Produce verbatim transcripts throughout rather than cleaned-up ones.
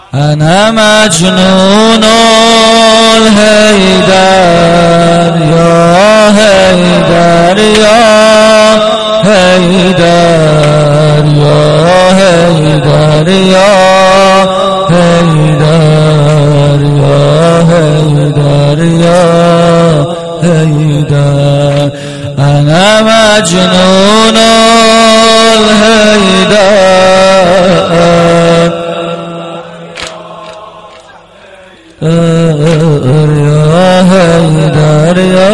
أنا مجنون الهيدر يا هيدر يا هيدر يا هيدر يا هيدر يا هيدر يا هيدر أنا مجنون الهيدر يا هيدر يا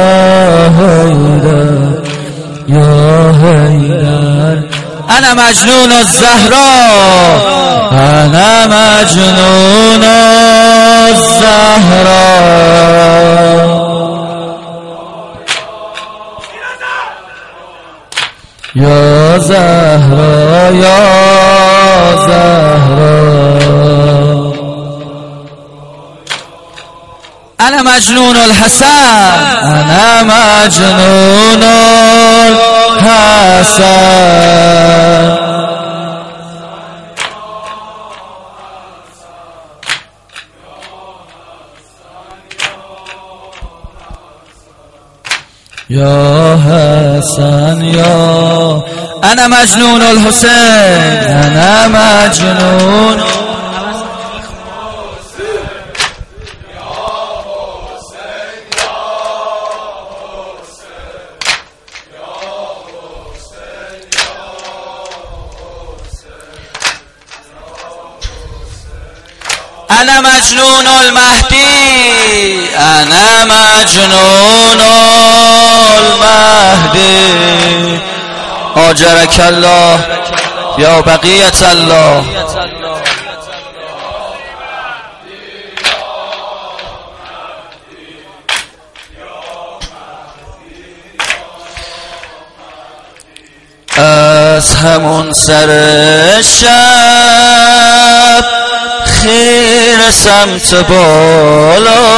هيدر يا هيدر أنا مجنون الزهراء أنا مجنون الزهراء يا زهراء يا زهراء أنا مجنون الحسن أنا مجنون الحسن يا حسن يا أنا مجنون الحسين أنا مجنون أنا مجنون المهدي أنا مجنون المهدي آجرك الله يا بقية الله از همون سر شب خیر سمت بالا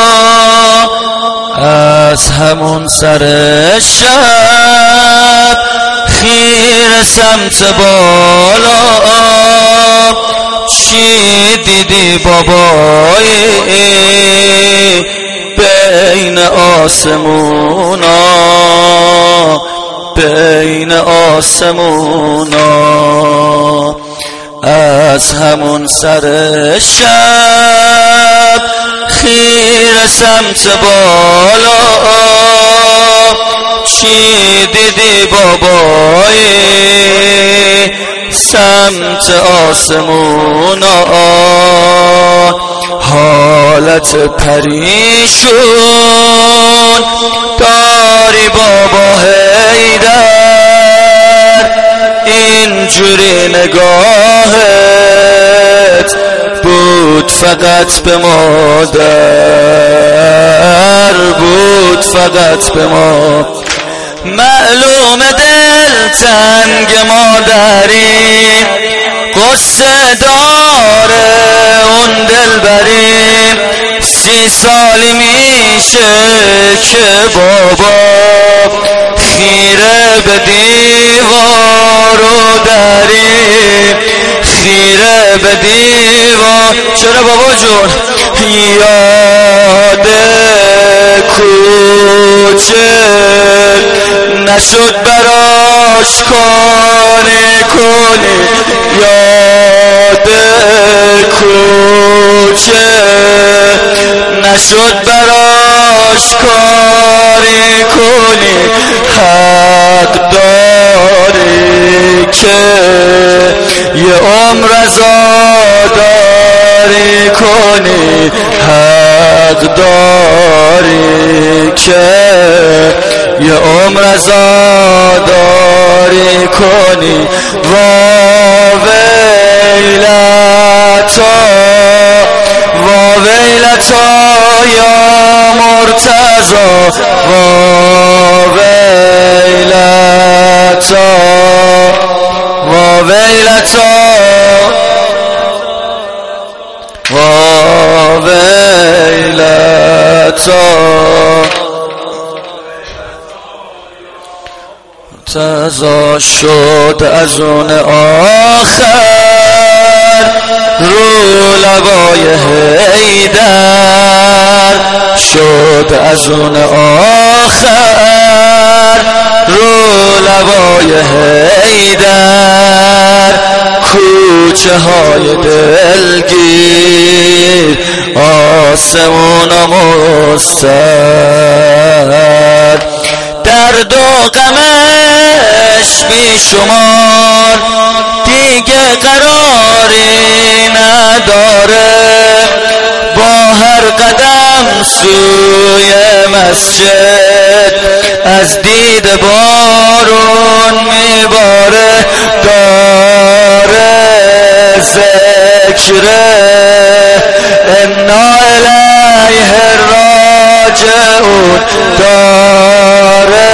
از همون سر شب خیر سمت بالا چی دیدی بابای بین آسمونا بین آسمونا از همون سر شب خیر سمت بالا چی دیدی بابای سمت آسمونا حالت پریشون داری بابا حیدر اینجوری نگاهت بود فقط به مادر بود فقط به ما معلوم دل تنگ مادری قصه داره اون دلبری سی سالی میشه که بابا خیره به دیوار و دری خیره به دیوار چرا بابا جون یاد کوچه نشد براش کاری کنی یاد کوچه نشد براش کاری کنی حق داری که یه عمر عزاداری کنی حق داری که یه عمر عزاداری کنی واویلتا واویلتا یا مرتضی واویلتا واویلتا واویلتا مرتضی شد از اون آخر رو لبای حیدر شد از اون آخر رو لبای حیدر کوچه های دلگیر آسمون و مستر درد و غمش بی شمار دیگه قراری نداره با هر قدم سوی مسجد از دید بارون میباره داره ذکره انا الیه راجعون داره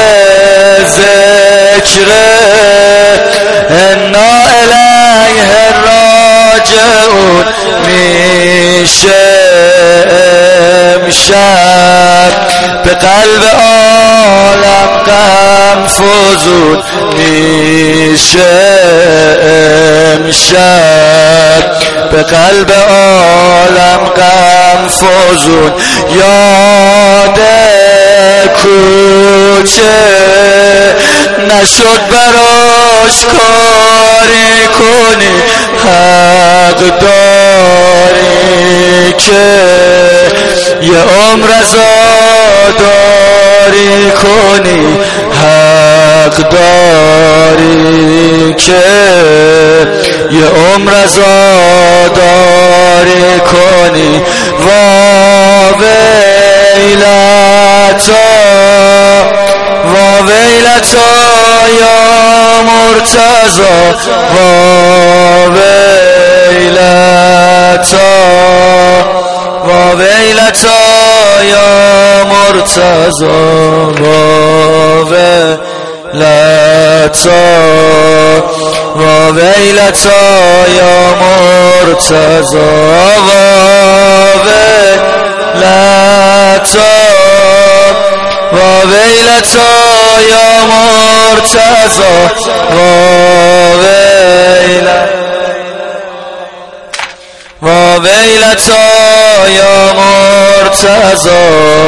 ذکره انا الیه راجعون میشه امشب به قلب عالم غم فزون میشه امشب به قلب عالم غم فزون یاد کوچه نشد براش کاری کنی حق داری که یه عمر عزاداری کنی حق داری که یه عمر عزاداری کنی واویلتا واویلتا یا مرتضی واویلتا واویلتا یا مرتضی واویلتا واویلتا یا مرتضی واویلتا واویلتا یا مرتضی واویلتا واویلتا یا مرتضی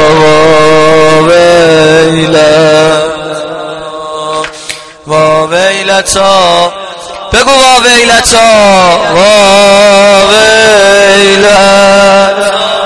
واویلتا بگو واویلتا واویلتا